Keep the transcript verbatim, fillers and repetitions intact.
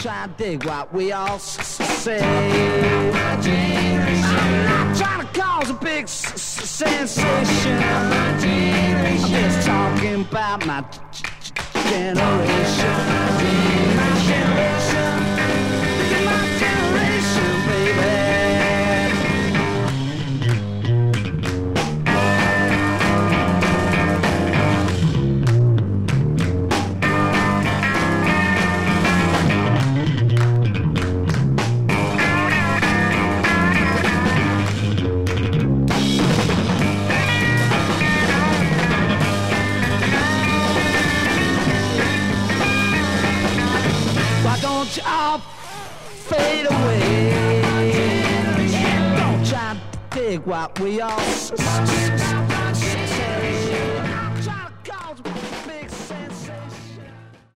try to dig what we all s- say. I'm not trying to cause a big s- s- sensation. I'm just talking about my g- g- generation. My generation. This is my generation, baby. Why don't you all fade away? Don't try to dig what we all s- s- s-